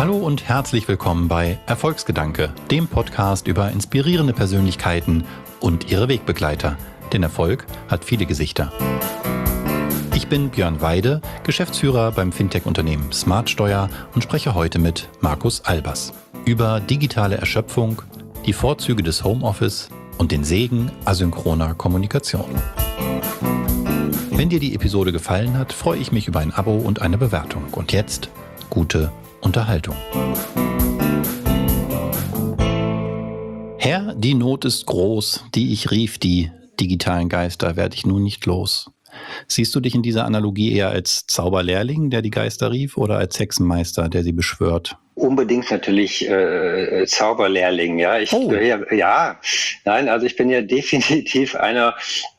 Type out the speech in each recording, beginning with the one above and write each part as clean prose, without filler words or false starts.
Hallo und herzlich willkommen bei Erfolgsgedanke, dem Podcast über inspirierende Persönlichkeiten und ihre Wegbegleiter. Denn Erfolg hat viele Gesichter. Ich bin Björn Weide, Geschäftsführer beim Fintech-Unternehmen Smartsteuer und spreche heute mit Markus Albers über digitale Erschöpfung, die Vorzüge des Homeoffice und den Segen asynchroner Kommunikation. Wenn dir die Episode gefallen hat, freue ich mich über ein Abo und eine Bewertung. Und jetzt gute Unterhaltung. Herr, die Not ist groß, die ich rief, die digitalen Geister werde ich nun nicht los. Siehst du dich in dieser Analogie eher als Zauberlehrling, der die Geister rief, oder als Hexenmeister, der sie beschwört? Unbedingt natürlich Zauberlehrling, ja. Ich bin ja definitiv einer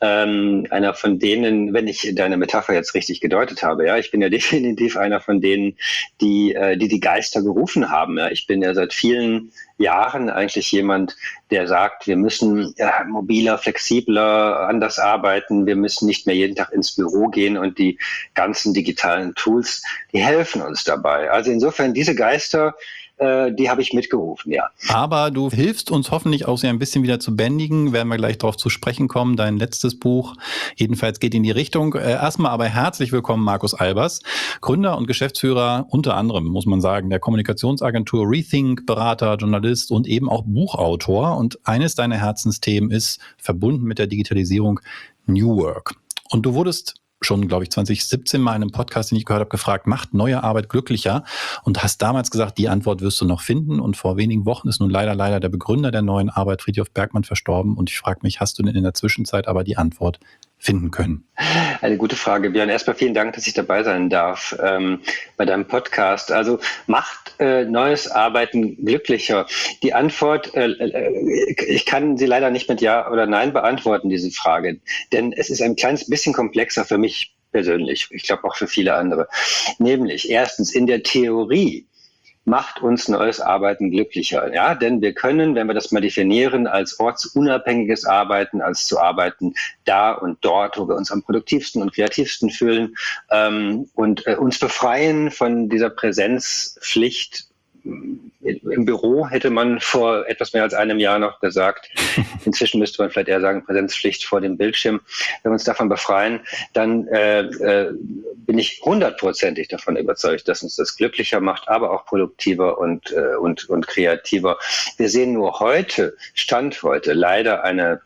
von denen, wenn ich deine Metapher jetzt richtig gedeutet habe, ja, ich bin ja definitiv einer von denen, die Geister gerufen haben. Ja. Ich bin ja seit vielen Jahren eigentlich jemand, der sagt, wir müssen mobiler, flexibler, anders arbeiten, wir müssen nicht mehr jeden Tag ins Büro gehen und die ganzen digitalen Tools, die helfen uns dabei. Also insofern diese Geister, die habe ich mitgerufen, ja. Aber du hilfst uns hoffentlich auch sie ein bisschen wieder zu bändigen, werden wir gleich darauf zu sprechen kommen. Dein letztes Buch jedenfalls geht in die Richtung. Erstmal aber herzlich willkommen, Markus Albers, Gründer und Geschäftsführer unter anderem, muss man sagen, der Kommunikationsagentur Rethink, Berater, Journalist und eben auch Buchautor. Und eines deiner Herzensthemen ist, verbunden mit der Digitalisierung, New Work. Und du wurdest schon, glaube ich, 2017 mal in einem Podcast, den ich gehört habe, gefragt, macht neue Arbeit glücklicher? Und hast damals gesagt, die Antwort wirst du noch finden. Und vor wenigen Wochen ist nun leider der Begründer der neuen Arbeit, Friedhof Bergmann, verstorben. Und ich frage mich, hast du denn in der Zwischenzeit aber die Antwort finden können? Eine gute Frage, Björn. Erstmal vielen Dank, dass ich dabei sein darf bei deinem Podcast. Also macht neues Arbeiten glücklicher? Die Antwort, ich kann sie leider nicht mit Ja oder Nein beantworten, diese Frage. Denn es ist ein kleines bisschen komplexer für mich persönlich. Ich glaube auch für viele andere. Nämlich erstens, in der Theorie macht uns neues Arbeiten glücklicher. Ja, denn wir können, wenn wir das mal definieren, als ortsunabhängiges Arbeiten, als zu arbeiten da und dort, wo wir uns am produktivsten und kreativsten fühlen und uns befreien von dieser Präsenzpflicht. Im Büro hätte man vor etwas mehr als einem Jahr noch gesagt. Inzwischen müsste man vielleicht eher sagen, Präsenzpflicht vor dem Bildschirm. Wenn wir uns davon befreien, dann bin ich 100%ig davon überzeugt, dass uns das glücklicher macht, aber auch produktiver und kreativer. Wir sehen nur heute, Stand heute, leider eine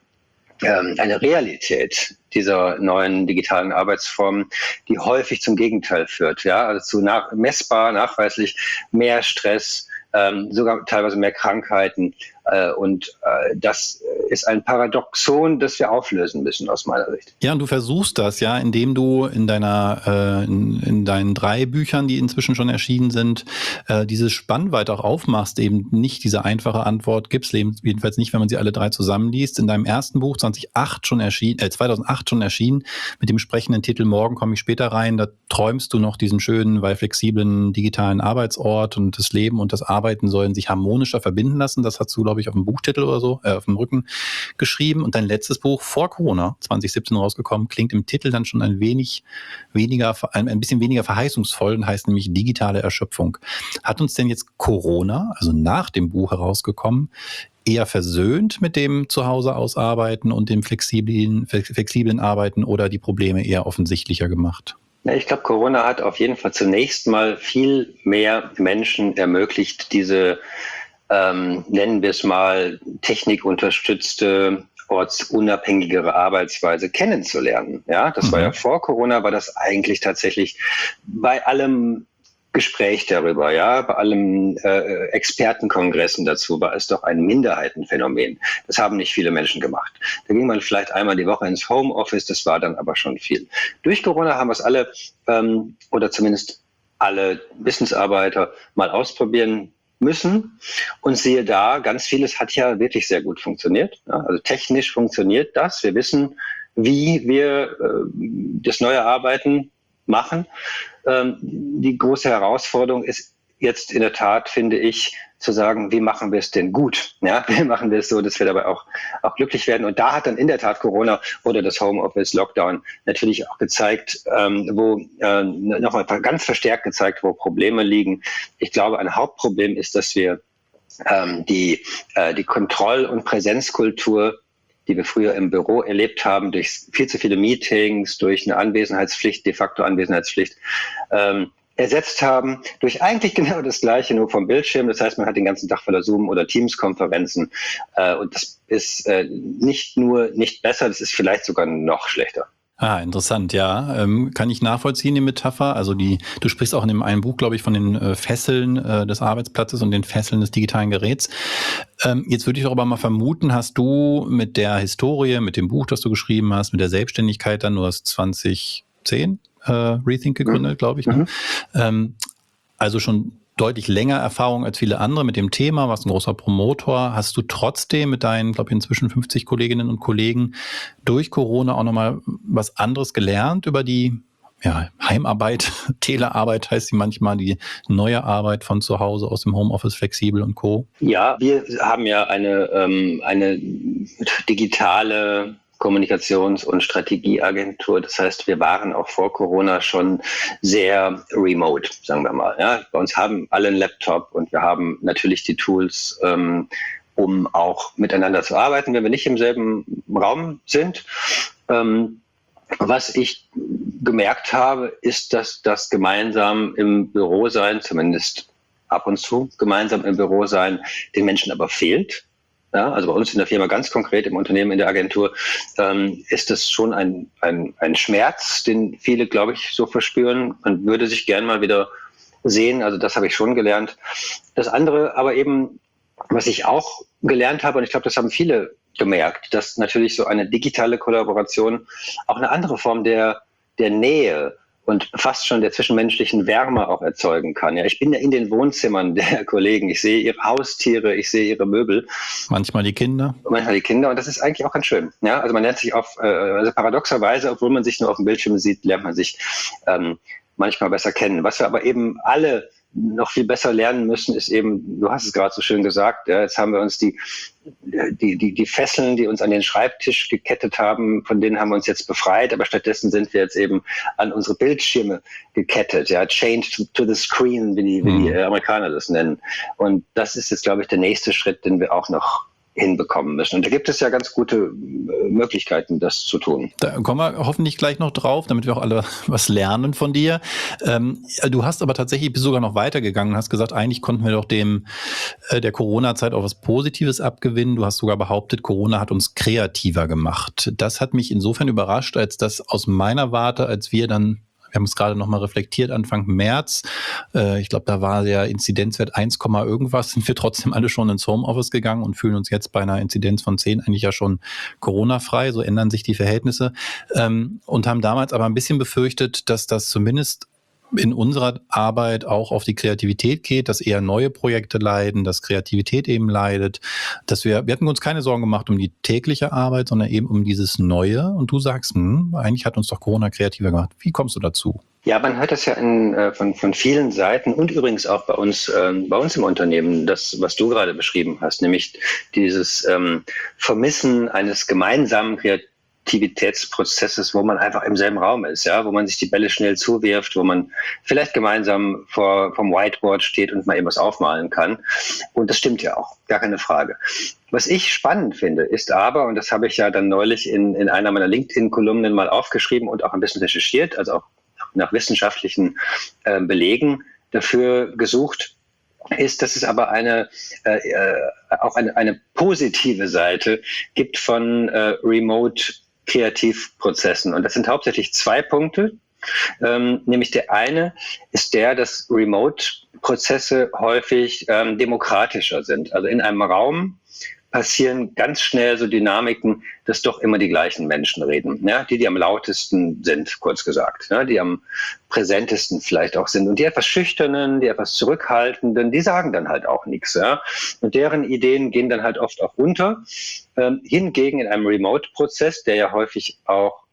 Realität dieser neuen digitalen Arbeitsformen, die häufig zum Gegenteil führt, ja, also zu messbar, nachweislich mehr Stress, sogar teilweise mehr Krankheiten. Das ist ein Paradoxon, das wir auflösen müssen, aus meiner Sicht. Ja, und du versuchst das ja, indem du in deinen 3 Büchern, die inzwischen schon erschienen sind, dieses Spannweite auch aufmachst, eben nicht diese einfache Antwort gibt's, jedenfalls nicht, wenn man sie alle 3 zusammenliest. In deinem ersten Buch 2008 schon erschienen, mit dem sprechenden Titel Morgen komme ich später rein, da träumst du noch diesen schönen, weil flexiblen digitalen Arbeitsort, und das Leben und das Arbeiten sollen sich harmonischer verbinden lassen. Das hast du, glaube ich, auf dem Buchtitel oder so, auf dem Rücken geschrieben. Und dein letztes Buch vor Corona, 2017 rausgekommen, klingt im Titel dann schon ein bisschen weniger verheißungsvoll und heißt nämlich digitale Erschöpfung. Hat uns denn jetzt Corona, also nach dem Buch herausgekommen, eher versöhnt mit dem Zuhause ausarbeiten und dem flexiblen Arbeiten oder die Probleme eher offensichtlicher gemacht? Ja, ich glaube, Corona hat auf jeden Fall zunächst mal viel mehr Menschen ermöglicht, diese nennen wir es mal, technikunterstützte, ortsunabhängigere Arbeitsweise kennenzulernen. Ja, das war ja vor Corona, war das eigentlich tatsächlich bei allem Gespräch darüber, ja, bei allem Expertenkongressen dazu war es doch ein Minderheitenphänomen. Das haben nicht viele Menschen gemacht. Da ging man vielleicht einmal die Woche ins Homeoffice, das war dann aber schon viel. Durch Corona haben wir es alle oder zumindest alle Wissensarbeiter mal ausprobieren müssen. Und siehe da, ganz vieles hat ja wirklich sehr gut funktioniert. Ja, also technisch funktioniert das. Wir wissen, wie wir das neue Arbeiten machen. Die große Herausforderung ist jetzt in der Tat, finde ich, zu sagen, wie machen wir es denn gut? Ja, wie machen wir es so, dass wir dabei auch glücklich werden? Und da hat dann in der Tat Corona oder das Homeoffice, Lockdown natürlich auch gezeigt, nochmal ganz verstärkt gezeigt, wo Probleme liegen. Ich glaube, ein Hauptproblem ist, dass wir die Kontroll- und Präsenzkultur, die wir früher im Büro erlebt haben, durch viel zu viele Meetings, durch eine Anwesenheitspflicht, de facto Anwesenheitspflicht, ersetzt haben durch eigentlich genau das Gleiche, nur vom Bildschirm. Das heißt, man hat den ganzen Tag voller Zoom- oder Teams-Konferenzen. Und das ist nicht nur nicht besser, das ist vielleicht sogar noch schlechter. Interessant, ja. Kann ich nachvollziehen, die Metapher. Also du sprichst auch in dem einen Buch, glaube ich, von den Fesseln des Arbeitsplatzes und den Fesseln des digitalen Geräts. Jetzt würde ich doch aber mal vermuten, hast du mit der Historie, mit dem Buch, das du geschrieben hast, mit der Selbstständigkeit dann, du hast 2010 Rethink gegründet, glaube ich. Ne? Also schon deutlich länger Erfahrung als viele andere mit dem Thema, warst ein großer Promotor. Hast du trotzdem mit deinen, glaube ich, inzwischen 50 Kolleginnen und Kollegen durch Corona auch nochmal was anderes gelernt über die Heimarbeit, Telearbeit heißt sie manchmal, die neue Arbeit von zu Hause aus dem Homeoffice, flexibel und Co.? Ja, wir haben ja eine digitale Kommunikations- und Strategieagentur. Das heißt, wir waren auch vor Corona schon sehr remote, sagen wir mal. Ja, bei uns haben alle einen Laptop und wir haben natürlich die Tools, um auch miteinander zu arbeiten, wenn wir nicht im selben Raum sind. Was ich gemerkt habe, ist, dass das gemeinsam im Büro sein, zumindest ab und zu gemeinsam im Büro sein, den Menschen aber fehlt. Ja, also bei uns in der Firma ganz konkret, im Unternehmen, in der Agentur, ist das schon ein Schmerz, den viele, glaube ich, so verspüren. Man würde sich gern mal wieder sehen. Also das habe ich schon gelernt. Das andere aber eben, was ich auch gelernt habe, und ich glaube, das haben viele gemerkt, dass natürlich so eine digitale Kollaboration auch eine andere Form der Nähe und fast schon der zwischenmenschlichen Wärme auch erzeugen kann. Ja, ich bin ja in den Wohnzimmern der Kollegen. Ich sehe ihre Haustiere, ich sehe ihre Möbel. Manchmal die Kinder. Und das ist eigentlich auch ganz schön. Ja, also man lernt sich also paradoxerweise, obwohl man sich nur auf dem Bildschirm sieht, lernt man sich manchmal besser kennen. Was wir aber eben alle noch viel besser lernen müssen, ist eben, du hast es gerade so schön gesagt, ja, jetzt haben wir uns die Fesseln, die uns an den Schreibtisch gekettet haben, von denen haben wir uns jetzt befreit, aber stattdessen sind wir jetzt eben an unsere Bildschirme gekettet, ja, chained to the screen, wie die Amerikaner das nennen. Und das ist jetzt, glaube ich, der nächste Schritt, den wir auch noch hinbekommen müssen. Und da gibt es ja ganz gute Möglichkeiten, das zu tun. Da kommen wir hoffentlich gleich noch drauf, damit wir auch alle was lernen von dir. Du hast aber tatsächlich sogar noch weitergegangen und hast gesagt, eigentlich konnten wir doch der Corona-Zeit auch was Positives abgewinnen. Du hast sogar behauptet, Corona hat uns kreativer gemacht. Das hat mich insofern überrascht, als das aus meiner Warte, als wir haben es gerade nochmal reflektiert, Anfang März. Ich glaube, da war der Inzidenzwert 1, irgendwas, sind wir trotzdem alle schon ins Homeoffice gegangen und fühlen uns jetzt bei einer Inzidenz von 10 eigentlich ja schon Corona-frei. So ändern sich die Verhältnisse. Und haben damals aber ein bisschen befürchtet, dass das zumindest in unserer Arbeit auch auf die Kreativität geht, dass eher neue Projekte leiden, dass Kreativität eben leidet, dass wir hatten uns keine Sorgen gemacht um die tägliche Arbeit, sondern eben um dieses Neue. Und du sagst, eigentlich hat uns doch Corona kreativer gemacht. Wie kommst du dazu? Ja, man hört das ja von vielen Seiten und übrigens auch bei uns im Unternehmen, das, was du gerade beschrieben hast, nämlich dieses Vermissen eines gemeinsamen Kreativitätsprozesses, wo man einfach im selben Raum ist, ja, wo man sich die Bälle schnell zuwirft, wo man vielleicht gemeinsam vom Whiteboard steht und mal eben was aufmalen kann. Und das stimmt ja auch, gar keine Frage. Was ich spannend finde, ist aber, und das habe ich ja dann neulich in einer meiner LinkedIn-Kolumnen mal aufgeschrieben und auch ein bisschen recherchiert, also auch nach wissenschaftlichen Belegen dafür gesucht, ist, dass es aber auch eine positive Seite gibt von Remote-Kreativprozessen. Und das sind hauptsächlich 2 Punkte. Nämlich der eine ist dass Remote-Prozesse häufig demokratischer sind. Also in einem Raum passieren ganz schnell so Dynamiken, dass doch immer die gleichen Menschen reden. Ja? Die am lautesten sind, kurz gesagt. Ja? Die am präsentesten vielleicht auch sind. Und die etwas Schüchternen, die etwas Zurückhaltenden, die sagen dann halt auch nichts. Ja? Und deren Ideen gehen dann halt oft auch unter. Hingegen in einem Remote-Prozess, der ja häufig auch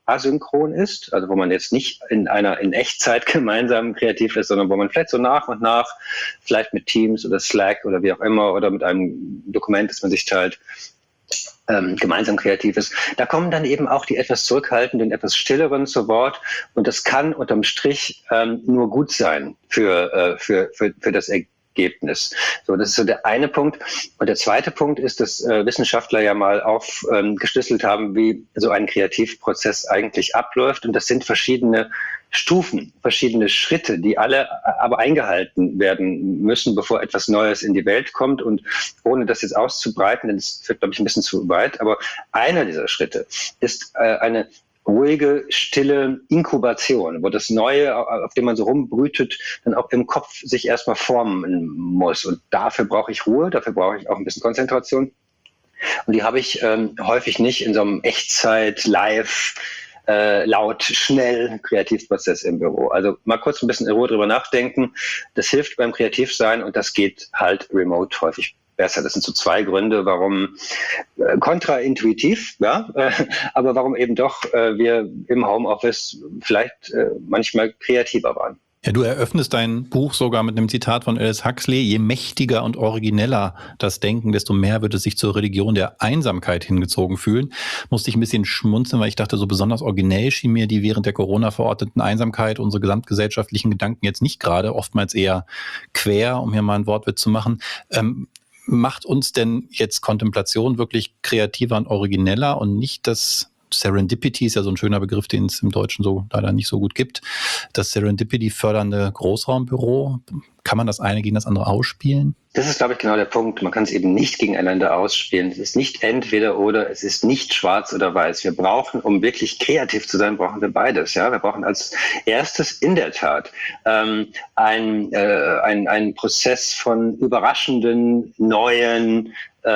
asynchron ist, also wo man jetzt nicht in Echtzeit gemeinsam kreativ ist, sondern wo man vielleicht so nach und nach, vielleicht mit Teams oder Slack oder wie auch immer oder mit einem Dokument, das man sich teilt, gemeinsam kreativ ist. Da kommen dann eben auch die etwas zurückhaltenden, etwas stilleren zu Wort und das kann unterm Strich nur gut sein für das Ergebnis. So, das ist so der eine Punkt. Und der zweite Punkt ist, dass Wissenschaftler ja mal aufgeschlüsselt haben, wie so ein Kreativprozess eigentlich abläuft. Und das sind verschiedene Stufen, verschiedene Schritte, die alle aber eingehalten werden müssen, bevor etwas Neues in die Welt kommt. Und ohne das jetzt auszubreiten, denn das führt, glaube ich, ein bisschen zu weit, aber einer dieser Schritte ist eine ruhige, stille Inkubation, wo das Neue, auf dem man so rumbrütet, dann auch im Kopf sich erstmal formen muss. Und dafür brauche ich Ruhe, dafür brauche ich auch ein bisschen Konzentration. Und die habe ich häufig nicht in so einem Echtzeit, live, laut, schnell Kreativprozess im Büro. Also mal kurz ein bisschen in Ruhe drüber nachdenken. Das hilft beim Kreativsein und das geht halt remote häufig besser. Das sind so zwei Gründe, warum kontraintuitiv, ja, aber warum eben doch wir im Homeoffice vielleicht manchmal kreativer waren. Ja, du eröffnest dein Buch sogar mit einem Zitat von Aldous Huxley: Je mächtiger und origineller das Denken, desto mehr wird es sich zur Religion der Einsamkeit hingezogen fühlen. Musste ich ein bisschen schmunzeln, weil ich dachte, so besonders originell schien mir die während der Corona verorteten Einsamkeit, unsere gesamtgesellschaftlichen Gedanken jetzt nicht gerade, oftmals eher quer, um hier mal ein Wortwitz zu machen. Macht uns denn jetzt Kontemplation wirklich kreativer und origineller und nicht das Serendipity, ist ja so ein schöner Begriff, den es im Deutschen so leider nicht so gut gibt, das Serendipity fördernde Großraumbüro? Kann man das eine gegen das andere ausspielen? Das ist, glaube ich, genau der Punkt. Man kann es eben nicht gegeneinander ausspielen. Es ist nicht entweder oder, es ist nicht schwarz oder weiß. Wir brauchen, um wirklich kreativ zu sein, brauchen wir beides. Ja, wir brauchen als erstes in der Tat einen Prozess von überraschenden, neuen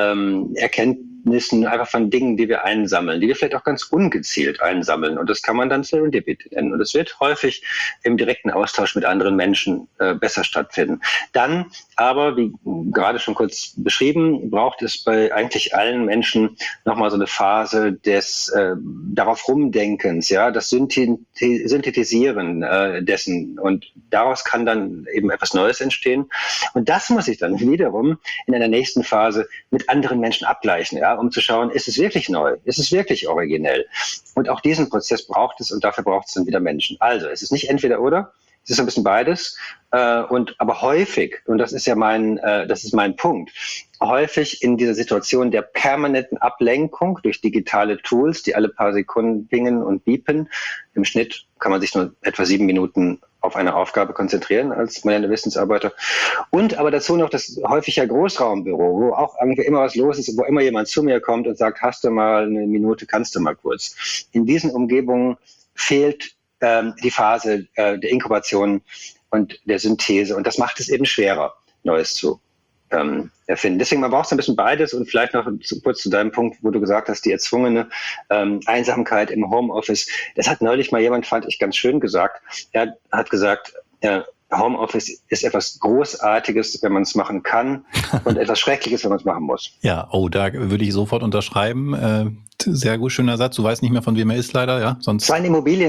Erkenntnissen, einfach von Dingen, die wir einsammeln, die wir vielleicht auch ganz ungezielt einsammeln. Und das kann man dann Serendipity nennen. Und es wird häufig im direkten Austausch mit anderen Menschen besser stattfinden. Dann aber, wie gerade schon kurz beschrieben, braucht es bei eigentlich allen Menschen nochmal so eine Phase des darauf Rumdenkens, ja, das Synthetisieren dessen. Und daraus kann dann eben etwas Neues entstehen. Und das muss ich dann wiederum in einer nächsten Phase mit anderen Menschen abgleichen, ja, um zu schauen, ist es wirklich neu? Ist es wirklich originell? Und auch diesen Prozess braucht es und dafür braucht es dann wieder Menschen. Also, es ist nicht entweder oder, es ist ein bisschen beides, aber häufig, und das ist ja mein Punkt, häufig in dieser Situation der permanenten Ablenkung durch digitale Tools, die alle paar Sekunden pingen und biepen. Im Schnitt kann man sich nur etwa 7 Minuten auf eine Aufgabe konzentrieren als moderner Wissensarbeiter. Und aber dazu noch das häufige Großraumbüro, wo auch irgendwie immer was los ist, wo immer jemand zu mir kommt und sagt, hast du mal eine Minute, kannst du mal kurz. In diesen Umgebungen fehlt die Phase der Inkubation und der Synthese. Und das macht es eben schwerer, Neues zu erfinden. Deswegen, man braucht so ein bisschen beides und vielleicht noch kurz zu deinem Punkt, wo du gesagt hast, die erzwungene Einsamkeit im Homeoffice. Das hat neulich mal jemand, fand ich ganz schön gesagt. Er hat gesagt, Homeoffice ist etwas Großartiges, wenn man es machen kann und etwas Schreckliches, wenn man es machen muss. Ja, da würde ich sofort unterschreiben. Sehr gut, schöner Satz. Du weißt nicht mehr, von wem er ist, leider, ja? Sonst. Es war ein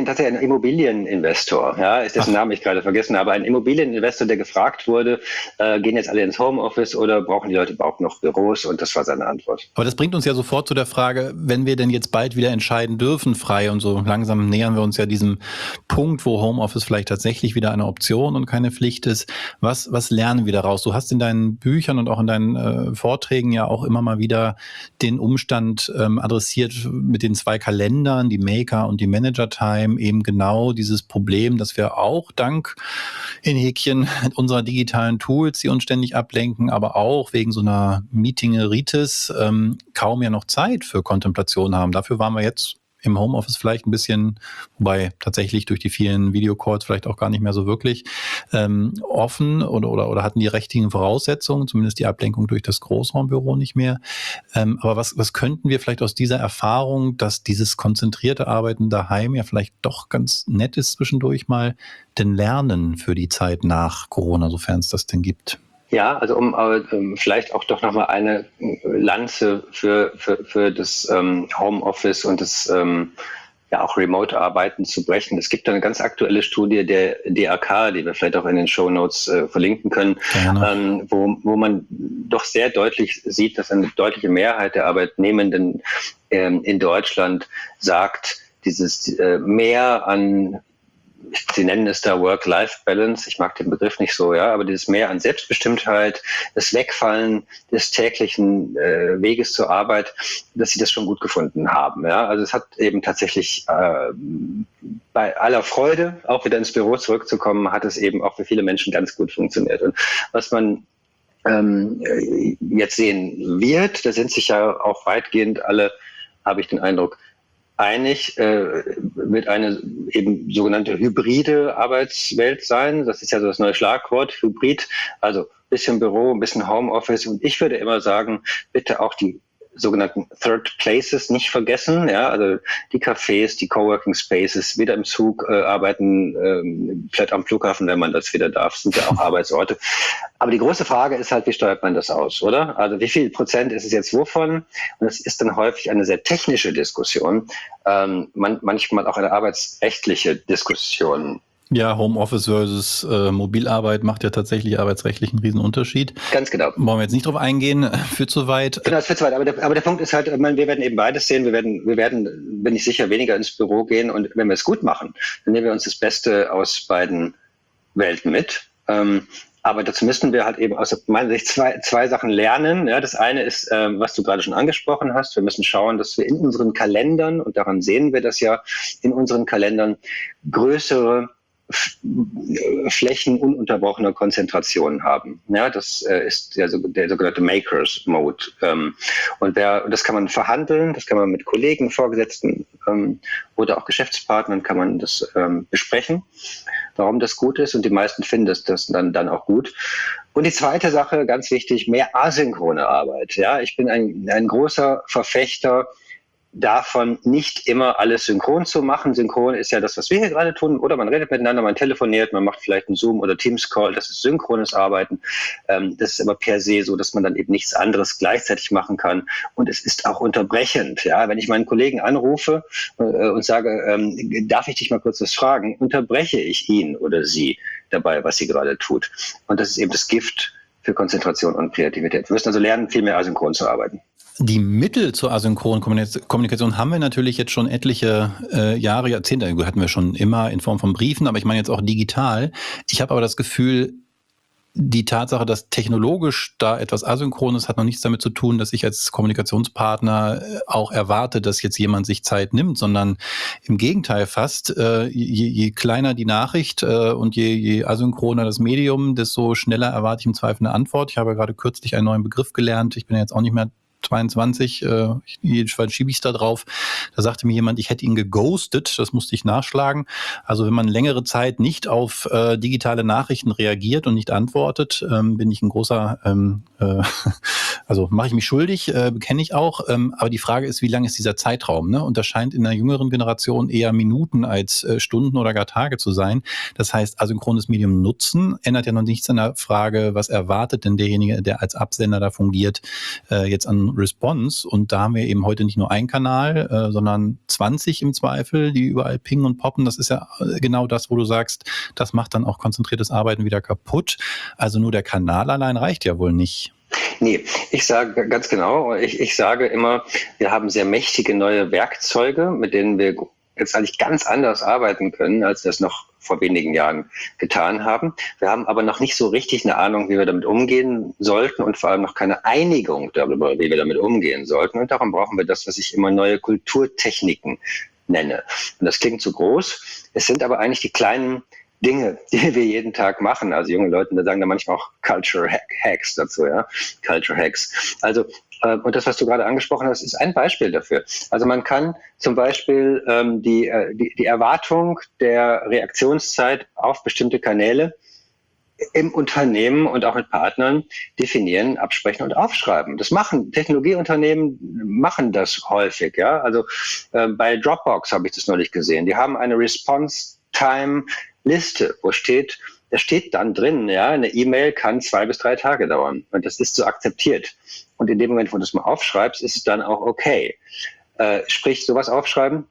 Immobilieninvestor, ja, ist dessen Namen ich gerade vergessen, aber ein Immobilieninvestor, der gefragt wurde, gehen jetzt alle ins Homeoffice oder brauchen die Leute überhaupt noch Büros? Und das war seine Antwort. Aber das bringt uns ja sofort zu der Frage, wenn wir denn jetzt bald wieder entscheiden dürfen, frei, und so langsam nähern wir uns ja diesem Punkt, wo Homeoffice vielleicht tatsächlich wieder eine Option und keine Pflicht ist. Was lernen wir daraus? Du hast in deinen Büchern und auch in deinen Vorträgen ja auch immer mal wieder den Umstand adressiert mit den 2 Kalendern, die Maker und die Manager Time, eben genau dieses Problem, dass wir auch dank in Häkchen unserer digitalen Tools, die uns ständig ablenken, aber auch wegen so einer Meeting-Ritis kaum ja noch Zeit für Kontemplation haben. Dafür waren wir jetzt im Homeoffice vielleicht ein bisschen, wobei tatsächlich durch die vielen Videocalls vielleicht auch gar nicht mehr so wirklich offen oder hatten die richtigen Voraussetzungen, zumindest die Ablenkung durch das Großraumbüro nicht mehr. Aber was könnten wir vielleicht aus dieser Erfahrung, dass dieses konzentrierte Arbeiten daheim ja vielleicht doch ganz nett ist zwischendurch mal, denn lernen für die Zeit nach Corona, sofern es das denn gibt? Ja, also vielleicht auch doch nochmal eine Lanze für das Homeoffice und das ja auch Remote-Arbeiten zu brechen. Es gibt eine ganz aktuelle Studie der DAK, die wir vielleicht auch in den Shownotes verlinken können, wo man doch sehr deutlich sieht, dass eine deutliche Mehrheit der Arbeitnehmenden in Deutschland sagt, dieses mehr an, Sie nennen es da Work-Life-Balance, ich mag den Begriff nicht so, ja, aber dieses mehr an Selbstbestimmtheit, das Wegfallen des täglichen Weges zur Arbeit, dass sie das schon gut gefunden haben. Ja. Also es hat eben tatsächlich bei aller Freude, auch wieder ins Büro zurückzukommen, hat es eben auch für viele Menschen ganz gut funktioniert. Und was man jetzt sehen wird, da sind sich ja auch weitgehend alle, habe ich den Eindruck, einig, wird eine eben sogenannte hybride Arbeitswelt sein. Das ist ja so das neue Schlagwort, Hybrid, also ein bisschen Büro, ein bisschen Homeoffice. Und ich würde immer sagen, bitte auch die sogenannten Third Places nicht vergessen, ja, also die Cafés, die Coworking Spaces, wieder im Zug arbeiten, vielleicht am Flughafen, wenn man das wieder darf, sind ja auch Arbeitsorte. Aber die große Frage ist halt, wie steuert man das aus, oder? Also wie viel Prozent ist es jetzt wovon? Und es ist dann häufig eine sehr technische Diskussion, manchmal auch eine arbeitsrechtliche Diskussion. Ja, Homeoffice versus Mobilarbeit macht ja tatsächlich arbeitsrechtlich einen riesen Unterschied. Ganz genau. Wollen wir jetzt nicht drauf eingehen, führt zu weit. Genau, es führt zu weit. Aber der Punkt ist halt, wir werden eben beides sehen. Wir werden, bin ich sicher, weniger ins Büro gehen. Und wenn wir es gut machen, dann nehmen wir uns das Beste aus beiden Welten mit. Aber dazu müssten wir halt eben aus meiner Sicht zwei Sachen lernen. Ja, das eine ist, was du gerade schon angesprochen hast. Wir müssen schauen, dass wir in unseren Kalendern, und daran sehen wir das ja, in unseren Kalendern größere Flächen ununterbrochener Konzentration haben. Ja, das ist der sogenannte Makers Mode. Und das kann man verhandeln, das kann man mit Kollegen, Vorgesetzten oder auch Geschäftspartnern kann man das besprechen, warum das gut ist. Und die meisten finden das dann auch gut. Und die zweite Sache, ganz wichtig, mehr asynchrone Arbeit. Ja, ich bin ein großer Verfechter davon, nicht immer alles synchron zu machen. Synchron ist ja das, was wir hier gerade tun. Oder man redet miteinander, man telefoniert, man macht vielleicht einen Zoom- oder Teams-Call. Das ist synchrones Arbeiten. Das ist aber per se so, dass man dann eben nichts anderes gleichzeitig machen kann. Und es ist auch unterbrechend. Ja, wenn ich meinen Kollegen anrufe und sage, darf ich dich mal kurz was fragen, unterbreche ich ihn oder sie dabei, was sie gerade tut. Und das ist eben das Gift für Konzentration und Kreativität. Wir müssen also lernen, viel mehr asynchron zu arbeiten. Die Mittel zur asynchronen Kommunikation haben wir natürlich jetzt schon etliche Jahre, Jahrzehnte, hatten wir schon immer in Form von Briefen, aber ich meine jetzt auch digital. Ich habe aber das Gefühl, die Tatsache, dass technologisch da etwas asynchron ist, hat noch nichts damit zu tun, dass ich als Kommunikationspartner auch erwarte, dass jetzt jemand sich Zeit nimmt, sondern im Gegenteil fast, je kleiner die Nachricht und je asynchroner das Medium, desto schneller erwarte ich im Zweifel eine Antwort. Ich habe gerade kürzlich einen neuen Begriff gelernt. Ich bin ja jetzt auch nicht mehr 22, jedenfalls schiebe ich es da drauf. Da sagte mir jemand, ich hätte ihn geghostet, das musste ich nachschlagen. Also wenn man längere Zeit nicht auf digitale Nachrichten reagiert und nicht antwortet, bin ich ein großer, also mache ich mich schuldig, bekenne ich auch. Aber die Frage ist, wie lang ist dieser Zeitraum? Ne? Und das scheint in der jüngeren Generation eher Minuten als Stunden oder gar Tage zu sein. Das heißt, asynchrones Medium nutzen ändert ja noch nichts an der Frage, was erwartet denn derjenige, der als Absender da fungiert, jetzt an Response. Und da haben wir eben heute nicht nur einen Kanal, sondern 20 im Zweifel, die überall pingen und poppen. Das ist ja genau das, wo du sagst, das macht dann auch konzentriertes Arbeiten wieder kaputt. Also nur der Kanal allein reicht ja wohl nicht. Nee, ich sage ganz genau, ich sage immer, wir haben sehr mächtige neue Werkzeuge, mit denen wir jetzt eigentlich ganz anders arbeiten können, als wir es noch vor wenigen Jahren getan haben. Wir haben aber noch nicht so richtig eine Ahnung, wie wir damit umgehen sollten und vor allem noch keine Einigung darüber, wie wir damit umgehen sollten. Und darum brauchen wir das, was ich immer neue Kulturtechniken nenne. Und das klingt zu groß. Es sind aber eigentlich die kleinen Dinge, die wir jeden Tag machen. Also junge Leute, da sagen da manchmal auch Culture Hacks dazu, ja. Culture Hacks. Also, und das, was du gerade angesprochen hast, ist ein Beispiel dafür. Also man kann zum Beispiel die Erwartung der Reaktionszeit auf bestimmte Kanäle im Unternehmen und auch mit Partnern definieren, absprechen und aufschreiben. Das machen Technologieunternehmen, machen das häufig, ja. Also bei Dropbox habe ich das neulich gesehen. Die haben eine Response-Time-Liste, da steht dann drin, ja, eine E-Mail kann 2 bis 3 Tage dauern. Und das ist so akzeptiert. Und in dem Moment, wo du es mal aufschreibst, ist es dann auch okay. Sprich, sowas aufschreiben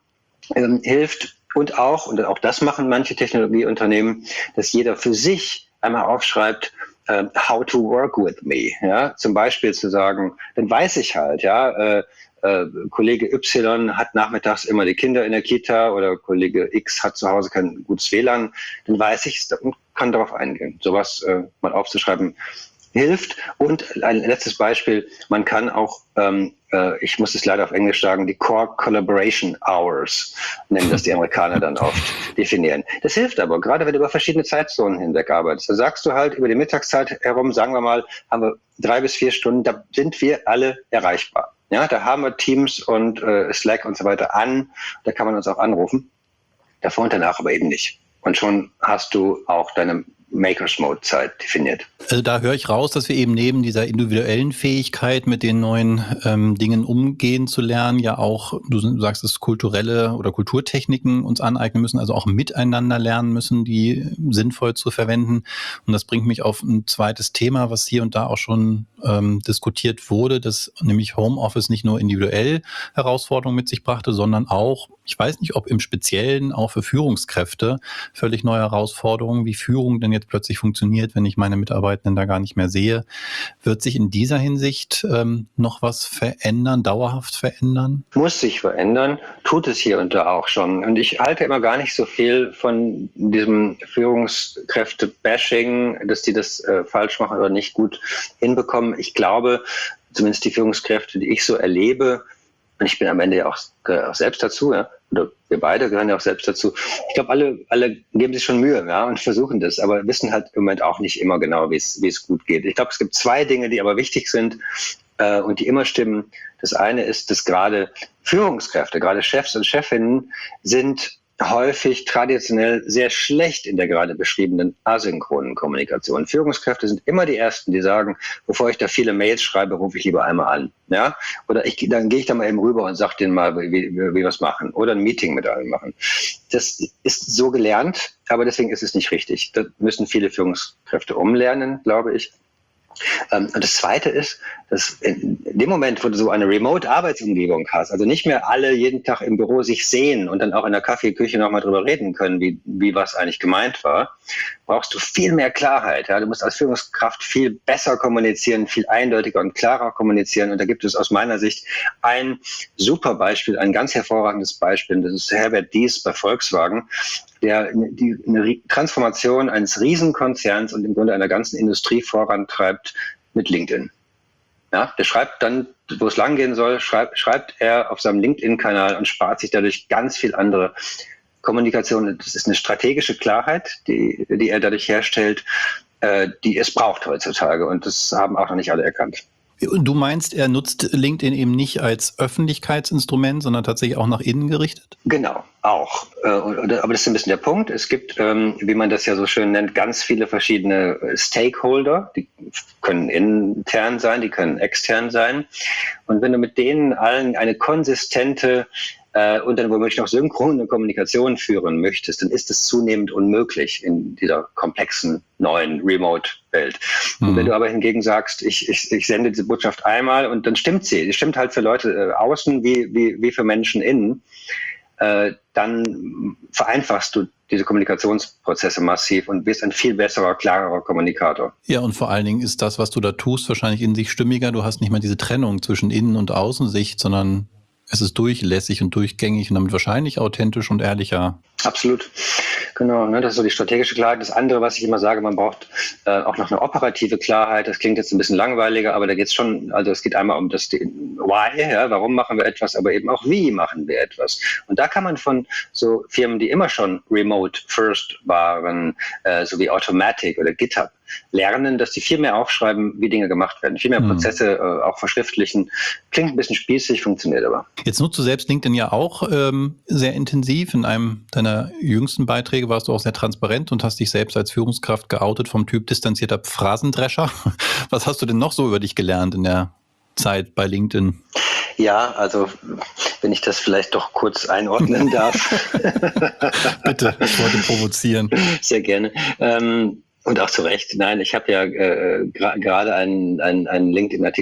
hilft und auch das machen manche Technologieunternehmen, dass jeder für sich einmal aufschreibt, how to work with me, ja, zum Beispiel zu sagen, dann weiß ich halt, ja, Kollege Y hat nachmittags immer die Kinder in der Kita oder Kollege X hat zu Hause kein gutes WLAN, dann weiß ich es und kann darauf eingehen. Sowas mal aufzuschreiben hilft. Und ein letztes Beispiel, man kann auch, ich muss es leider auf Englisch sagen, die Core Collaboration Hours, nennen das die Amerikaner dann oft, definieren. Das hilft aber, gerade wenn du über verschiedene Zeitzonen hinweg arbeitest. Da sagst du halt, über die Mittagszeit herum, sagen wir mal, haben wir 3 bis 4 Stunden, da sind wir alle erreichbar. Ja, da haben wir Teams und Slack und so weiter an, da kann man uns auch anrufen. Davor und danach aber eben nicht. Und schon hast du auch deine Makers-Mode-Zeit definiert. Also da höre ich raus, dass wir eben neben dieser individuellen Fähigkeit, mit den neuen Dingen umgehen zu lernen, ja auch, du sagst es, kulturelle oder Kulturtechniken uns aneignen müssen, also auch miteinander lernen müssen, die sinnvoll zu verwenden. Und das bringt mich auf ein zweites Thema, was hier und da auch schon diskutiert wurde, dass nämlich Homeoffice nicht nur individuell Herausforderungen mit sich brachte, sondern auch, ich weiß nicht, ob im Speziellen auch für Führungskräfte völlig neue Herausforderungen, wie Führung denn jetzt plötzlich funktioniert, wenn ich meine Mitarbeitenden da gar nicht mehr sehe. Wird sich in dieser Hinsicht noch was verändern, dauerhaft verändern? Muss sich verändern, tut es hier und da auch schon. Und ich halte immer gar nicht so viel von diesem Führungskräfte-Bashing, dass die das falsch machen oder nicht gut hinbekommen. Ich glaube, zumindest die Führungskräfte, die ich so erlebe, und ich bin am Ende ja auch selbst dazu, ja, oder wir beide gehören ja auch selbst dazu. Ich glaube, alle geben sich schon Mühe, ja, und versuchen das, aber wissen halt im Moment auch nicht immer genau, wie es gut geht. Ich glaube, es gibt 2 Dinge, die aber wichtig sind und die immer stimmen. Das eine ist, dass gerade Führungskräfte, gerade Chefs und Chefinnen sind häufig traditionell sehr schlecht in der gerade beschriebenen asynchronen Kommunikation. Führungskräfte sind immer die Ersten, die sagen, bevor ich da viele Mails schreibe, rufe ich lieber einmal an. Ja? Oder dann gehe ich da mal eben rüber und sage denen mal, wie wir es machen. Oder ein Meeting mit allen machen. Das ist so gelernt, aber deswegen ist es nicht richtig. Da müssen viele Führungskräfte umlernen, glaube ich. Und das Zweite ist, dass in dem Moment, wo du so eine Remote-Arbeitsumgebung hast, also nicht mehr alle jeden Tag im Büro sich sehen und dann auch in der Kaffeeküche nochmal drüber reden können, wie was eigentlich gemeint war, brauchst du viel mehr Klarheit. Ja? Du musst als Führungskraft viel besser kommunizieren, viel eindeutiger und klarer kommunizieren. Und da gibt es aus meiner Sicht ein super Beispiel, ein ganz hervorragendes Beispiel. Das ist Herbert Diess bei Volkswagen, der eine Transformation eines Riesenkonzerns und im Grunde einer ganzen Industrie vorantreibt mit LinkedIn. Ja, der schreibt dann, wo es langgehen soll, schreibt er auf seinem LinkedIn-Kanal und spart sich dadurch ganz viel andere Kommunikation. Das ist eine strategische Klarheit, die er dadurch herstellt, die es braucht heutzutage. Und das haben auch noch nicht alle erkannt. Du meinst, er nutzt LinkedIn eben nicht als Öffentlichkeitsinstrument, sondern tatsächlich auch nach innen gerichtet? Genau, auch. Aber das ist ein bisschen der Punkt. Es gibt, wie man das ja so schön nennt, ganz viele verschiedene Stakeholder. Die können intern sein, die können extern sein. Und wenn du mit denen allen eine konsistente und dann womöglich noch synchrone Kommunikation führen möchtest, dann ist es zunehmend unmöglich in dieser komplexen neuen Remote-Welt. Und wenn du aber hingegen sagst, ich sende diese Botschaft einmal und dann stimmt sie. Die stimmt halt für Leute außen wie für Menschen innen. Dann vereinfachst du diese Kommunikationsprozesse massiv und bist ein viel besserer, klarerer Kommunikator. Ja, und vor allen Dingen ist das, was du da tust, wahrscheinlich in sich stimmiger. Du hast nicht mehr diese Trennung zwischen Innen- und Außensicht, sondern es ist durchlässig und durchgängig und damit wahrscheinlich authentisch und ehrlicher. Absolut. Genau, ne, das ist so die strategische Klarheit. Das andere, was ich immer sage, man braucht auch noch eine operative Klarheit. Das klingt jetzt ein bisschen langweiliger, aber da geht es schon, also es geht einmal um das Why, ja, warum machen wir etwas, aber eben auch wie machen wir etwas. Und da kann man von so Firmen, die immer schon remote first waren, so wie Automatic oder GitHub, lernen, dass die viel mehr aufschreiben, wie Dinge gemacht werden, viel mehr Prozesse auch verschriftlichen. Klingt ein bisschen spießig, funktioniert aber. Jetzt nutzt du selbst LinkedIn ja auch sehr intensiv. In einem deiner jüngsten Beiträge warst du auch sehr transparent und hast dich selbst als Führungskraft geoutet vom Typ distanzierter Phrasendrescher. Was hast du denn noch so über dich gelernt in der Zeit bei LinkedIn? Ja, also wenn ich das vielleicht doch kurz einordnen darf. Bitte, ich wollte provozieren. Sehr gerne. Und auch zu Recht. Nein, ich habe ja gerade einen LinkedIn-Artikel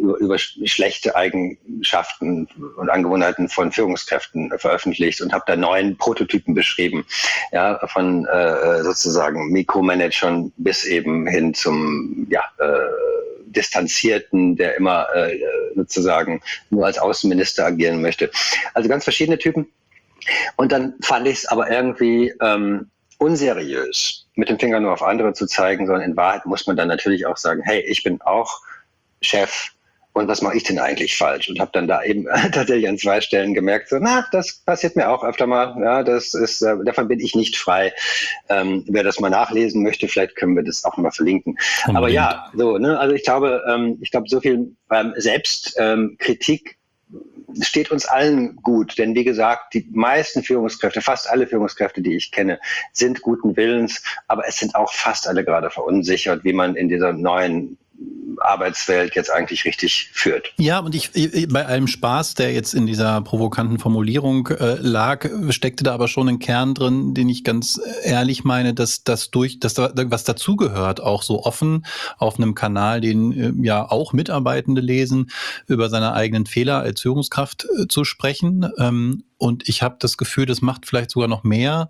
über schlechte Eigenschaften und Angewohnheiten von Führungskräften veröffentlicht und habe da 9 Prototypen beschrieben, ja, von sozusagen Mikromanagern bis eben hin zum Distanzierten, der immer sozusagen nur als Außenminister agieren möchte. Also ganz verschiedene Typen. Und dann fand ich es aber irgendwie unseriös, mit dem Finger nur auf andere zu zeigen, sondern in Wahrheit muss man dann natürlich auch sagen, hey, ich bin auch Chef und was mache ich denn eigentlich falsch? Und habe dann da eben tatsächlich an 2 Stellen gemerkt, so, das passiert mir auch öfter mal, ja, das ist, davon bin ich nicht frei. Wer das mal nachlesen möchte, vielleicht können wir das auch mal verlinken. Unbedingt. Aber ja, so, ne, also ich glaube, so viel Selbstkritik steht uns allen gut, denn wie gesagt, die meisten Führungskräfte, fast alle Führungskräfte, die ich kenne, sind guten Willens, aber es sind auch fast alle gerade verunsichert, wie man in dieser neuen Arbeitswelt jetzt eigentlich richtig führt. Ja, und ich bei allem Spaß, der jetzt in dieser provokanten Formulierung lag, steckte da aber schon ein Kern drin, den ich ganz ehrlich meine, dass da was dazugehört, auch so offen auf einem Kanal, den ja auch Mitarbeitende lesen, über seine eigenen Fehler als Führungskraft zu sprechen. Und ich habe das Gefühl, das macht vielleicht sogar noch mehr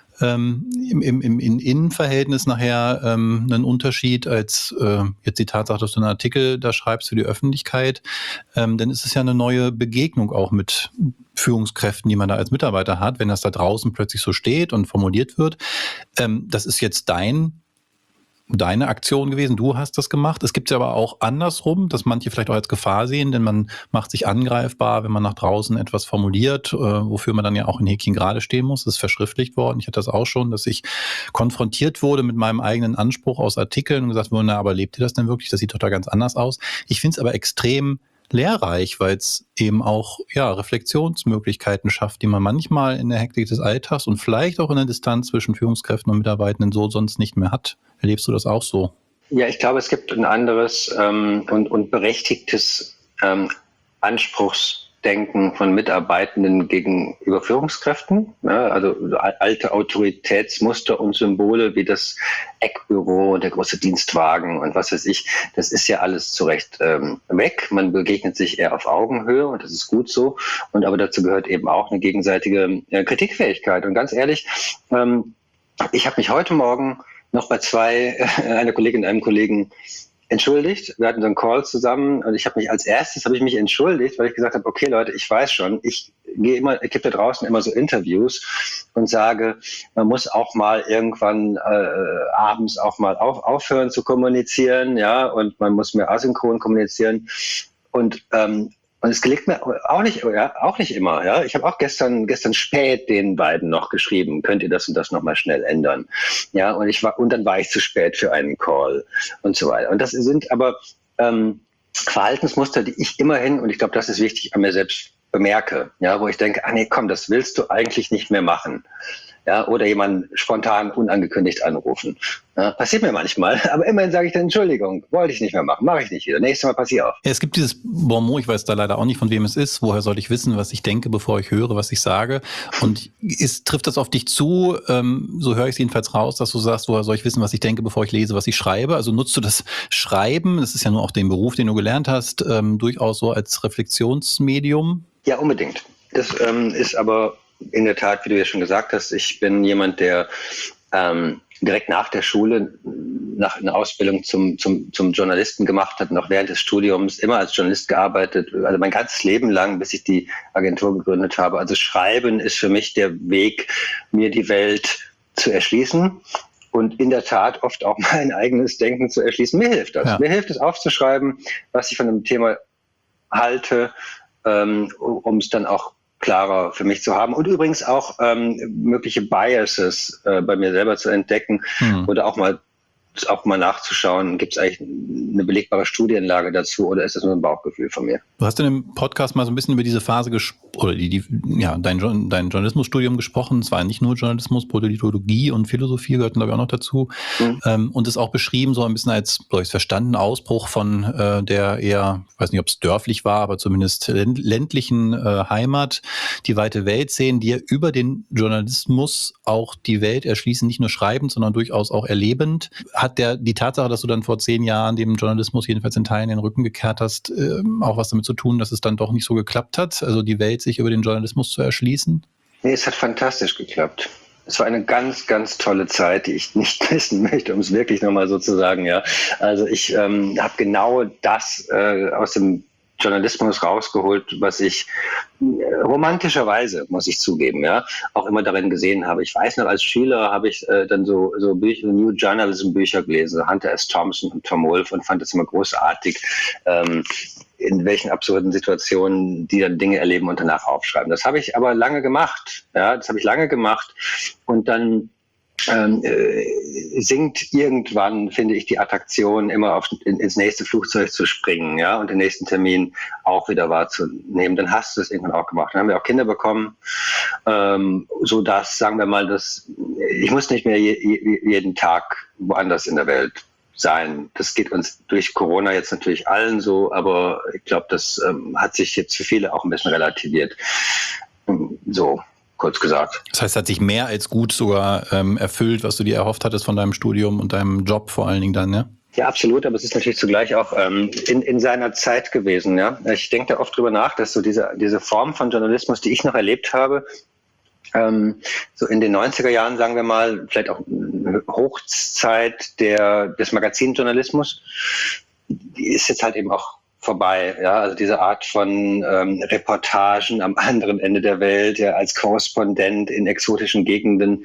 im Innenverhältnis nachher einen Unterschied als jetzt die Tatsache, dass du einen Artikel da schreibst für die Öffentlichkeit, dann ist es ja eine neue Begegnung auch mit Führungskräften, die man da als Mitarbeiter hat, wenn das da draußen plötzlich so steht und formuliert wird. Das ist jetzt deine Aktion gewesen, du hast das gemacht. Es gibt es aber auch andersrum, dass manche vielleicht auch als Gefahr sehen, denn man macht sich angreifbar, wenn man nach draußen etwas formuliert, wofür man dann ja auch in Häkchen gerade stehen muss. Das ist verschriftlicht worden. Ich hatte das auch schon, dass ich konfrontiert wurde mit meinem eigenen Anspruch aus Artikeln und gesagt wurde, aber lebt ihr das denn wirklich? Das sieht doch da ganz anders aus. Ich finde es aber extrem lehrreich, weil es eben auch Reflexionsmöglichkeiten schafft, die man manchmal in der Hektik des Alltags und vielleicht auch in der Distanz zwischen Führungskräften und Mitarbeitenden so sonst nicht mehr hat. Erlebst du das auch so? Ja, ich glaube, es gibt ein anderes und berechtigtes Anspruchsdenken von Mitarbeitenden gegenüber Führungskräften. Ja, also alte Autoritätsmuster und Symbole wie das Eckbüro, der große Dienstwagen und was weiß ich, das ist ja alles zu Recht weg. Man begegnet sich eher auf Augenhöhe und das ist gut so. Und aber dazu gehört eben auch eine gegenseitige Kritikfähigkeit. Und ganz ehrlich, ich habe mich heute Morgen noch bei einer Kollegin und einem Kollegen entschuldigt. Wir hatten so einen Call zusammen und ich habe mich entschuldigt, weil ich gesagt habe, okay Leute, ich weiß schon, ich gebe da draußen immer so Interviews und sage, man muss auch mal irgendwann abends auch mal aufhören zu kommunizieren, ja, und man muss mehr asynchron kommunizieren und es gelingt mir auch nicht immer. Ja, ich habe auch gestern spät den beiden noch geschrieben. Könnt ihr das und das noch mal schnell ändern? Ja, und dann war ich zu spät für einen Call und so weiter. Und das sind aber Verhaltensmuster, die ich immerhin, und ich glaube, das ist wichtig, an mir selbst bemerke. Ja, wo ich denke, nee, komm, das willst du eigentlich nicht mehr machen. Ja, oder jemanden spontan unangekündigt anrufen. Ja, passiert mir manchmal, aber immerhin sage ich dann Entschuldigung, wollte ich nicht mehr machen, mache ich nicht wieder. Nächstes Mal passiert auf. Ja, es gibt dieses Bonmot, ich weiß da leider auch nicht, von wem es ist. Woher soll ich wissen, was ich denke, bevor ich höre, was ich sage? Und trifft das auf dich zu? So höre ich es jedenfalls raus, dass du sagst, woher soll ich wissen, was ich denke, bevor ich lese, was ich schreibe? Also nutzt du das Schreiben, das ist ja nur auch den Beruf, den du gelernt hast, durchaus so als Reflexionsmedium? Ja, unbedingt. Das ist aber in der Tat, wie du ja schon gesagt hast, ich bin jemand, der direkt nach der Schule nach einer Ausbildung zum Journalisten gemacht hat, noch während des Studiums immer als Journalist gearbeitet, also mein ganzes Leben lang, bis ich die Agentur gegründet habe. Also Schreiben ist für mich der Weg, mir die Welt zu erschließen und in der Tat oft auch mein eigenes Denken zu erschließen. Mir hilft das. Ja. Mir hilft es aufzuschreiben, was ich von einem Thema halte, um es dann auch klarer für mich zu haben und übrigens auch mögliche Biases bei mir selber zu entdecken oder auch mal nachzuschauen, gibt es eigentlich eine belegbare Studienlage dazu oder ist das nur ein Bauchgefühl von mir? Du hast in dem Podcast mal so ein bisschen über diese Phase oder dein Journalismusstudium gesprochen. Es war ja nicht nur Journalismus, Politologie und Philosophie gehörten, glaube ich, auch noch dazu. Und es auch beschrieben, so ein bisschen als, so habe ich es verstanden, Ausbruch von der eher, ich weiß nicht, ob es dörflich war, aber zumindest ländlichen Heimat, die weite Welt sehen, die ja über den Journalismus auch die Welt erschließen, nicht nur schreibend, sondern durchaus auch erlebend. hat die Tatsache, dass du dann vor 10 Jahren dem Journalismus jedenfalls in Teilen den Rücken gekehrt hast, auch was damit zu tun, dass es dann doch nicht so geklappt hat, also die Welt sich über den Journalismus zu erschließen? Nee, es hat fantastisch geklappt. Es war eine ganz, ganz tolle Zeit, die ich nicht missen möchte, um es wirklich nochmal so zu sagen. Ja. Also ich habe genau das aus dem Journalismus rausgeholt, was ich romantischerweise, muss ich zugeben, ja, auch immer darin gesehen habe. Ich weiß noch, als Schüler habe ich dann so Bücher, New Journalism Bücher gelesen, Hunter S. Thompson und Tom Wolfe, und fand das immer großartig, in welchen absurden Situationen die dann Dinge erleben und danach aufschreiben. Das habe ich aber lange gemacht. Ja, das habe ich lange gemacht, und dann sinkt irgendwann, finde ich, die Attraktion, immer ins nächste Flugzeug zu springen, ja, und den nächsten Termin auch wieder wahrzunehmen. Dann hast du es irgendwann auch gemacht. Dann haben wir auch Kinder bekommen, so dass, sagen wir mal, ich muss nicht mehr jeden Tag woanders in der Welt sein. Das geht uns durch Corona jetzt natürlich allen so, aber ich glaube, das hat sich jetzt für viele auch ein bisschen relativiert. So. Kurz gesagt. Das heißt, es hat sich mehr als gut sogar erfüllt, was du dir erhofft hattest von deinem Studium und deinem Job vor allen Dingen dann, ne? Ja, absolut, aber es ist natürlich zugleich auch in seiner Zeit gewesen. Ja, ich denke da oft drüber nach, dass so diese Form von Journalismus, die ich noch erlebt habe, so in den 90er Jahren, sagen wir mal, vielleicht auch Hochzeit des Magazinjournalismus, die ist jetzt halt eben auch vorbei, ja, also diese Art von Reportagen am anderen Ende der Welt, ja, als Korrespondent in exotischen Gegenden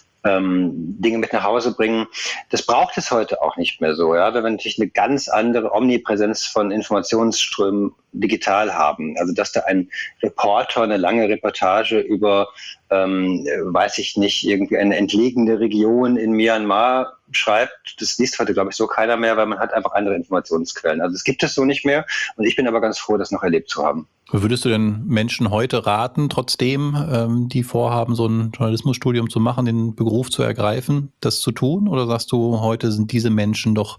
Dinge mit nach Hause bringen. Das braucht es heute auch nicht mehr so, ja, weil wir natürlich eine ganz andere Omnipräsenz von Informationsströmen digital haben. Also dass da ein Reporter eine lange Reportage über, weiß ich nicht, irgendwie eine entlegene Region in Myanmar schreibt, das liest heute, glaube ich, so keiner mehr, weil man hat einfach andere Informationsquellen. Also es gibt es so nicht mehr, und ich bin aber ganz froh, das noch erlebt zu haben. Würdest du denn Menschen heute raten, trotzdem, die vorhaben, so ein Journalismusstudium zu machen, den Beruf zu ergreifen, das zu tun? Oder sagst du, heute sind diese Menschen doch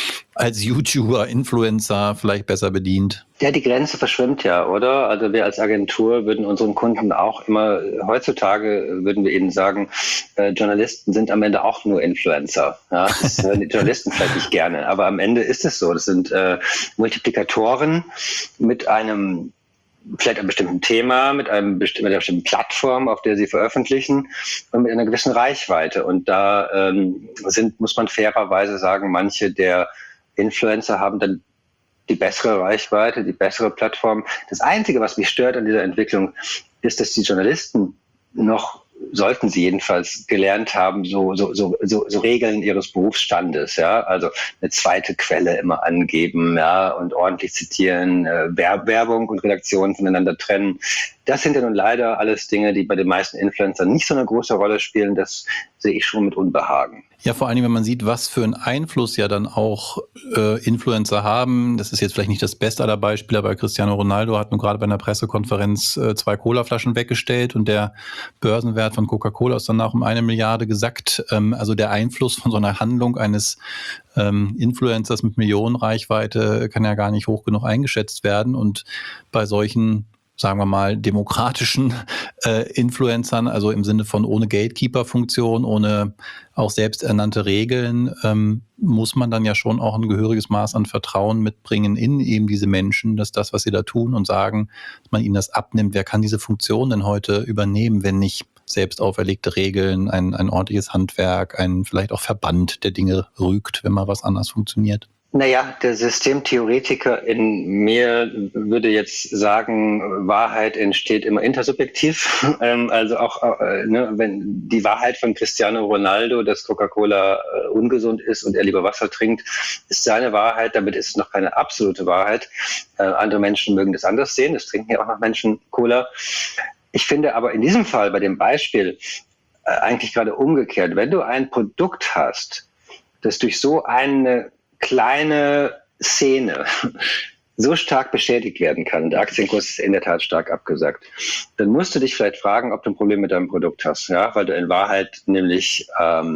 als YouTuber, Influencer vielleicht besser bedient? Ja, die Grenze verschwimmt ja, oder? Also wir als Agentur würden unseren Kunden auch immer, heutzutage würden wir ihnen sagen, Journalisten sind am Ende auch nur Influencer. Ja? Das hören die Journalisten vielleicht nicht gerne, aber am Ende ist es so. Das sind Multiplikatoren mit vielleicht einem bestimmten Thema, mit einer bestimmten Plattform, auf der sie veröffentlichen, und mit einer gewissen Reichweite. Und da muss man fairerweise sagen, manche der Influencer haben dann die bessere Reichweite, die bessere Plattform. Das Einzige, was mich stört an dieser Entwicklung, ist, dass die Journalisten noch, sollten sie jedenfalls gelernt haben, so Regeln ihres Berufsstandes, ja, also eine zweite Quelle immer angeben, ja, und ordentlich zitieren, Werbung und Redaktion voneinander trennen. Das sind ja nun leider alles Dinge, die bei den meisten Influencern nicht so eine große Rolle spielen. Das sehe ich schon mit Unbehagen. Ja, vor allem, wenn man sieht, was für einen Einfluss ja dann auch Influencer haben. Das ist jetzt vielleicht nicht das beste aller Beispiele, aber Cristiano Ronaldo hat nun gerade bei einer Pressekonferenz 2 Colaflaschen weggestellt und der Börsenwert von Coca-Cola ist danach um 1 Milliarde gesackt. Also der Einfluss von so einer Handlung eines Influencers mit Millionenreichweite kann ja gar nicht hoch genug eingeschätzt werden. Und bei solchen, sagen wir mal, demokratischen Influencern, also im Sinne von ohne Gatekeeper-Funktion, ohne auch selbsternannte Regeln, muss man dann ja schon auch ein gehöriges Maß an Vertrauen mitbringen in eben diese Menschen, dass das, was sie da tun und sagen, dass man ihnen das abnimmt. Wer kann diese Funktion denn heute übernehmen, wenn nicht selbst auferlegte Regeln, ein ordentliches Handwerk, ein vielleicht auch Verband, der Dinge rügt, wenn mal was anders funktioniert? Naja, der Systemtheoretiker in mir würde jetzt sagen, Wahrheit entsteht immer intersubjektiv. Also auch, wenn die Wahrheit von Cristiano Ronaldo, dass Coca-Cola ungesund ist und er lieber Wasser trinkt, ist seine Wahrheit. Damit ist es noch keine absolute Wahrheit. Andere Menschen mögen das anders sehen. Es trinken ja auch noch Menschen Cola. Ich finde aber in diesem Fall, bei dem Beispiel, eigentlich gerade umgekehrt. Wenn du ein Produkt hast, das durch so eine kleine Szene so stark beschädigt werden kann, der Aktienkurs ist in der Tat stark abgesackt, dann musst du dich vielleicht fragen, ob du ein Problem mit deinem Produkt hast, ja, weil du in Wahrheit nämlich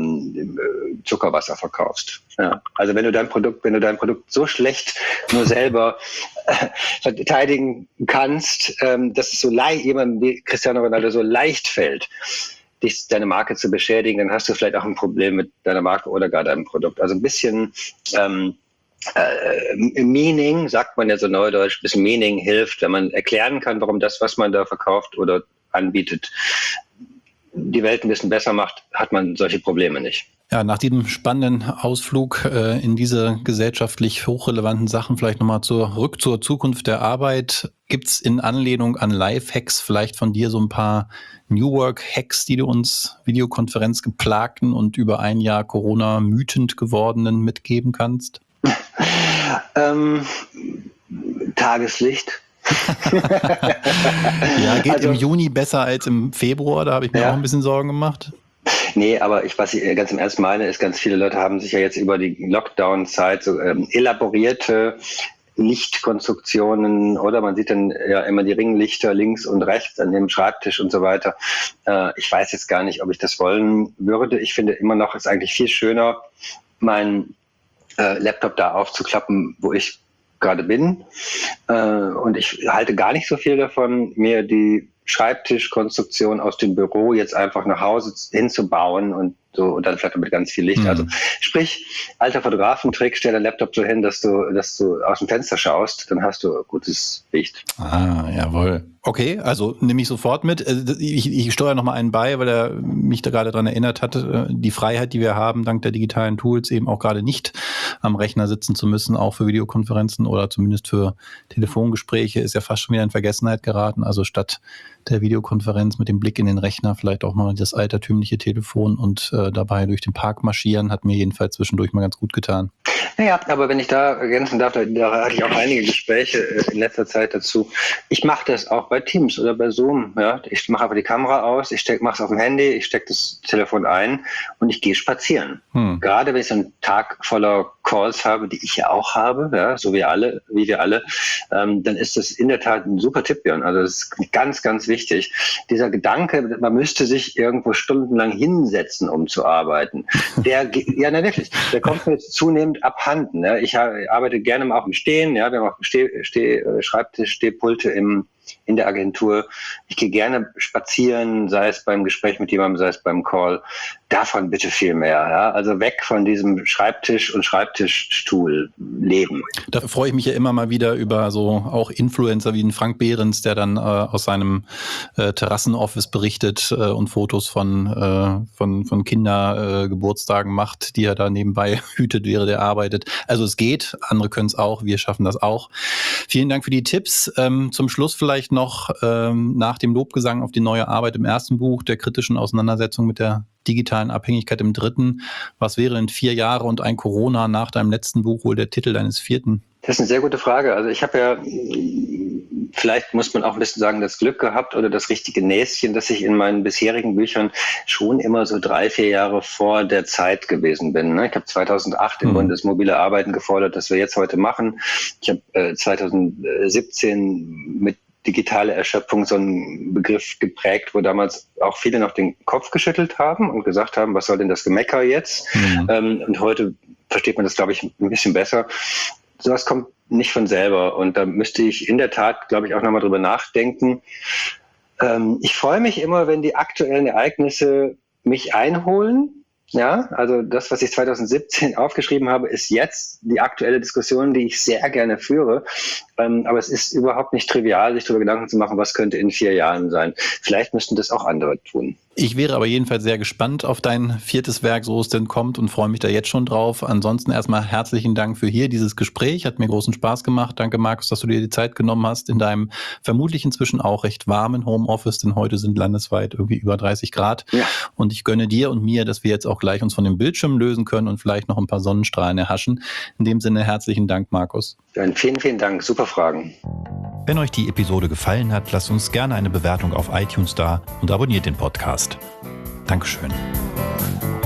Zuckerwasser verkaufst. Ja. Also wenn du dein Produkt so schlecht nur selber verteidigen kannst, dass es so jemandem wie Cristiano Ronaldo so leicht fällt, deine Marke zu beschädigen, dann hast du vielleicht auch ein Problem mit deiner Marke oder gar deinem Produkt. Also ein bisschen Meaning, sagt man ja so neudeutsch, ein bisschen Meaning hilft, wenn man erklären kann, warum das, was man da verkauft oder anbietet, die Welt ein bisschen besser macht, hat man solche Probleme nicht. Ja, nach diesem spannenden Ausflug in diese gesellschaftlich hochrelevanten Sachen vielleicht nochmal zurück zur Zukunft der Arbeit. Gibt's in Anlehnung an Live-Hacks vielleicht von dir so ein paar New Work-Hacks, die du uns Videokonferenz geplagten und über ein Jahr Corona mütend gewordenen mitgeben kannst? Tageslicht. Ja, geht also im Juni besser als im Februar, da habe ich mir auch ein bisschen Sorgen gemacht. Nee, aber was ich ganz im Ernst meine, ist, ganz viele Leute haben sich ja jetzt über die Lockdown-Zeit so elaborierte Lichtkonstruktionen, oder man sieht dann ja immer die Ringlichter links und rechts an dem Schreibtisch und so weiter. Ich weiß jetzt gar nicht, ob ich das wollen würde. Ich finde immer noch, ist eigentlich viel schöner, meinen Laptop da aufzuklappen, wo ich gerade bin. Und ich halte gar nicht so viel davon, mir die Schreibtischkonstruktion aus dem Büro jetzt einfach nach Hause hinzubauen und so, und dann vielleicht mit ganz viel Licht. Also sprich, alter Fotografentrick, stell dein Laptop so hin, dass du aus dem Fenster schaust, dann hast du gutes Licht. Ah, jawohl. Okay, also nehme ich sofort mit. Ich steuere nochmal einen bei, weil er mich da gerade dran erinnert hat, die Freiheit, die wir haben, dank der digitalen Tools, eben auch gerade nicht am Rechner sitzen zu müssen, auch für Videokonferenzen oder zumindest für Telefongespräche, ist ja fast schon wieder in Vergessenheit geraten. Also statt der Videokonferenz mit dem Blick in den Rechner vielleicht auch mal das altertümliche Telefon und dabei durch den Park marschieren, hat mir jedenfalls zwischendurch mal ganz gut getan. Naja, aber wenn ich da ergänzen darf, da hatte ich auch einige Gespräche in letzter Zeit dazu. Ich mache das auch bei Teams oder bei Zoom. Ja? Ich mache einfach die Kamera aus, ich mache es auf dem Handy, ich stecke das Telefon ein und ich gehe spazieren. Gerade wenn ich so einen Tag voller Calls habe, die ich ja auch habe, ja, so wie wir alle, dann ist das in der Tat ein super Tipp, Björn. Also das ist ganz, ganz wichtig. Dieser Gedanke, man müsste sich irgendwo stundenlang hinsetzen, um zu arbeiten, der kommt mir jetzt zunehmend abhanden. Ne? Ich arbeite gerne mal auch im Stehen, ja, wir haben auch Schreibtisch, Stehpulte in der Agentur. Ich gehe gerne spazieren, sei es beim Gespräch mit jemandem, sei es beim Call. Davon bitte viel mehr. Ja? Also weg von diesem Schreibtisch und Schreibtischstuhl leben. Da freue ich mich ja immer mal wieder über so auch Influencer wie den Frank Behrens, der dann aus seinem Terrassenoffice berichtet und Fotos von Kindergeburtstagen macht, die er da nebenbei hütet, während er arbeitet. Also es geht, andere können es auch, wir schaffen das auch. Vielen Dank für die Tipps. Zum Schluss vielleicht noch nach dem Lobgesang auf die neue Arbeit im ersten Buch, der kritischen Auseinandersetzung mit der digitalen Abhängigkeit im dritten. Was wäre in 4 Jahre und ein Corona nach deinem letzten Buch wohl der Titel deines vierten? Das ist eine sehr gute Frage. Also ich habe ja, vielleicht muss man auch ein bisschen sagen, das Glück gehabt oder das richtige Näschen, dass ich in meinen bisherigen Büchern schon immer so 3-4 Jahre vor der Zeit gewesen bin. Ich habe 2008 im Grunde das mobile Arbeiten gefordert, das wir jetzt heute machen. Ich habe 2017 mit digitale Erschöpfung so einen Begriff geprägt, wo damals auch viele noch den Kopf geschüttelt haben und gesagt haben, was soll denn das Gemecker jetzt? Und heute versteht man das, glaube ich, ein bisschen besser. Sowas kommt nicht von selber und da müsste ich in der Tat, glaube ich, auch nochmal drüber nachdenken. Ich freue mich immer, wenn die aktuellen Ereignisse mich einholen. Ja, also das, was ich 2017 aufgeschrieben habe, ist jetzt die aktuelle Diskussion, die ich sehr gerne führe. Aber es ist überhaupt nicht trivial, sich darüber Gedanken zu machen, was könnte in 4 Jahren sein. Vielleicht müssten das auch andere tun. Ich wäre aber jedenfalls sehr gespannt auf dein 4. Werk, so es denn kommt, und freue mich da jetzt schon drauf. Ansonsten erstmal herzlichen Dank für dieses Gespräch. Hat mir großen Spaß gemacht. Danke, Markus, dass du dir die Zeit genommen hast in deinem vermutlich inzwischen auch recht warmen Homeoffice, denn heute sind landesweit irgendwie über 30 Grad. Ja. Und ich gönne dir und mir, dass wir jetzt auch gleich uns von dem Bildschirm lösen können und vielleicht noch ein paar Sonnenstrahlen erhaschen. In dem Sinne herzlichen Dank, Markus. Ja, vielen, vielen Dank. Super Fragen. Wenn euch die Episode gefallen hat, lasst uns gerne eine Bewertung auf iTunes da und abonniert den Podcast. Dankeschön.